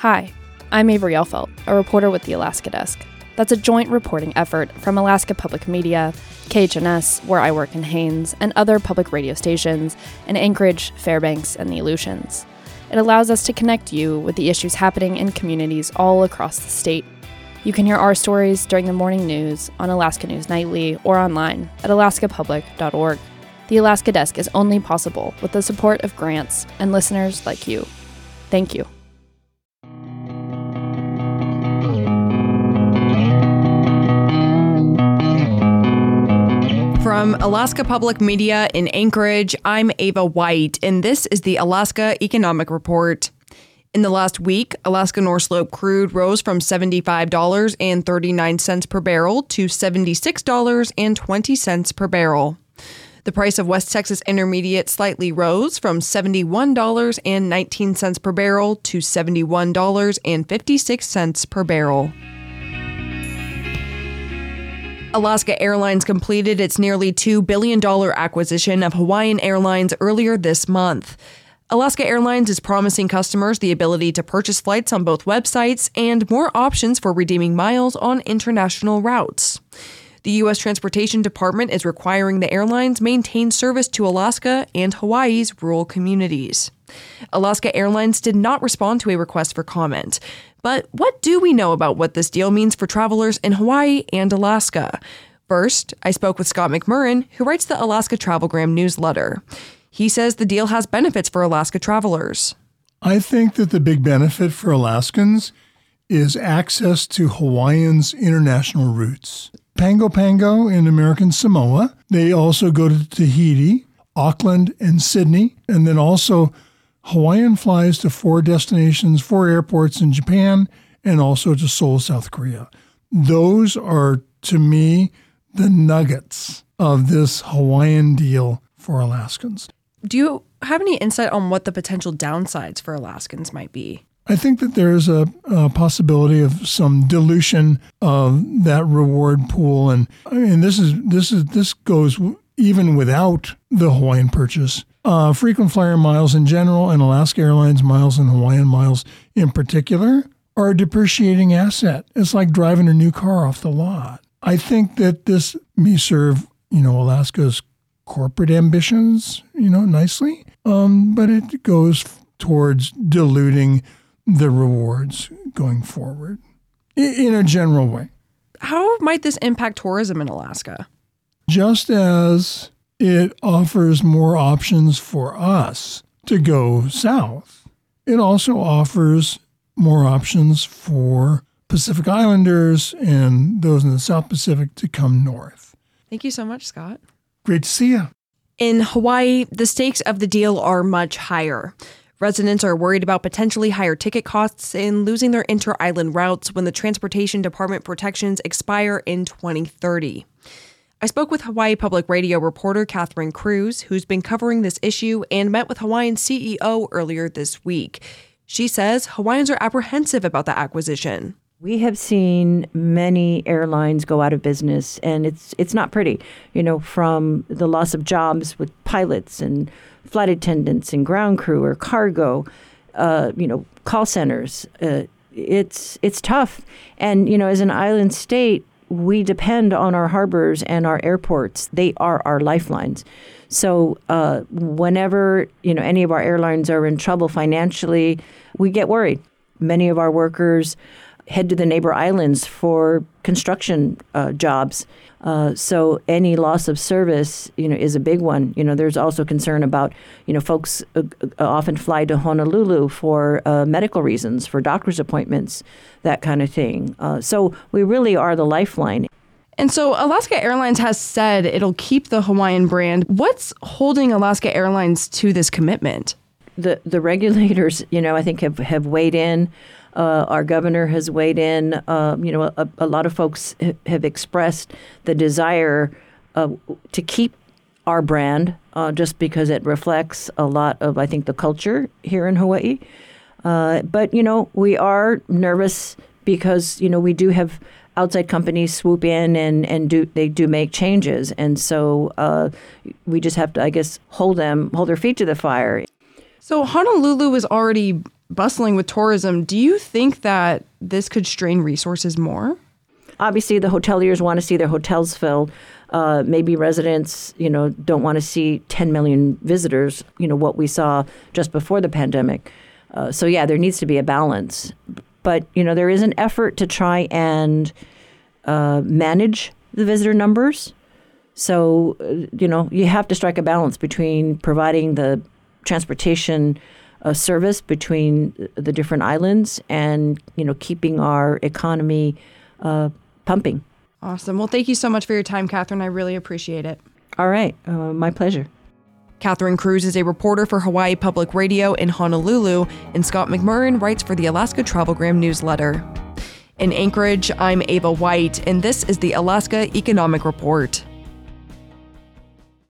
Hi, I'm Avery Elfelt, a reporter with the Alaska Desk. That's a joint reporting effort from Alaska Public Media, KHNS, where I work in Haines, and other public radio stations in Anchorage, Fairbanks, and the Aleutians. It allows us to connect you with the issues happening in communities all across the state. You can hear our stories during the morning news on Alaska News Nightly or online at alaskapublic.org. The Alaska Desk is only possible with the support of grants and listeners like you. Thank you. From Alaska Public Media in Anchorage, I'm Ava White, and this is the Alaska Economic Report. In the last week, Alaska North Slope crude rose from $75.39 per barrel to $76.20 per barrel. The price of West Texas Intermediate slightly rose from $71.19 per barrel to $71.56 per barrel. Alaska Airlines completed its nearly $2 billion acquisition of Hawaiian Airlines earlier this month. Alaska Airlines is promising customers the ability to purchase flights on both websites and more options for redeeming miles on international routes. The U.S. Transportation Department is requiring the airlines maintain service to Alaska and Hawaii's rural communities. Alaska Airlines did not respond to a request for comment. But what do we know about what this deal means for travelers in Hawaii and Alaska? First, I spoke with Scott McMurran, who writes the Alaska Travelgram newsletter. He says the deal has benefits for Alaska travelers. I think that the big benefit for Alaskans is access to Hawaiians' international routes. Pago Pago in American Samoa. They also go to Tahiti, Auckland, and Sydney. And then also Hawaiian flies to 4 destinations, 4 airports in Japan, and also to Seoul, South Korea. Those are, to me, the nuggets of this Hawaiian deal for Alaskans. Do you have any insight on what the potential downsides for Alaskans might be? I think that there's a possibility of some dilution of that reward pool, and I mean this goes even without the Hawaiian purchase. Frequent flyer miles in general, and Alaska Airlines miles and Hawaiian miles in particular, are a depreciating asset. It's like driving a new car off the lot. I think that this may serve, Alaska's corporate ambitions, nicely, but it goes towards diluting the rewards going forward in a general way. How might this impact tourism in Alaska? Just as it offers more options for us to go south, it also offers more options for Pacific Islanders and those in the South Pacific to come north. Thank you so much, Scott. Great to see you. In Hawaii, the stakes of the deal are much higher. Residents are worried about potentially higher ticket costs and losing their inter-island routes when the Transportation Department protections expire in 2030. I spoke with Hawaii Public Radio reporter Catherine Cruz, who's been covering this issue and met with Hawaiian CEO earlier this week. She says Hawaiians are apprehensive about the acquisition. We have seen many airlines go out of business, and it's not pretty, from the loss of jobs with pilots and flight attendants and ground crew or cargo, call centers. It's tough. And, as an island state, we depend on our harbors and our airports. They are our lifelines. So whenever, any of our airlines are in trouble financially, we get worried. Many of our workers head to the neighbor islands for construction jobs. So any loss of service, is a big one. There's also concern about, folks often fly to Honolulu for medical reasons, for doctor's appointments, that kind of thing. So we really are the lifeline. And so Alaska Airlines has said it'll keep the Hawaiian brand. What's holding Alaska Airlines to this commitment? The regulators, I think have weighed in. Our governor has weighed in. A lot of folks have expressed the desire to keep our brand just because it reflects a lot of, I think, the culture here in Hawaii. But, we are nervous because, we do have outside companies swoop in and do make changes. And so we just have to, I guess, hold their feet to the fire. So Honolulu is already bustling with tourism. Do you think that this could strain resources more? Obviously, the hoteliers want to see their hotels filled. Maybe residents, don't want to see 10 million visitors, what we saw just before the pandemic. So, yeah, there needs to be a balance. But, there is an effort to try and manage the visitor numbers. So, you have to strike a balance between providing the transportation service between the different islands and, keeping our economy pumping. Awesome. Well, thank you so much for your time, Catherine. I really appreciate it. All right. My pleasure. Catherine Cruz is a reporter for Hawaii Public Radio in Honolulu, and Scott McMurrin writes for the Alaska Travelgram newsletter. In Anchorage, I'm Ava White, and this is the Alaska Economic Report.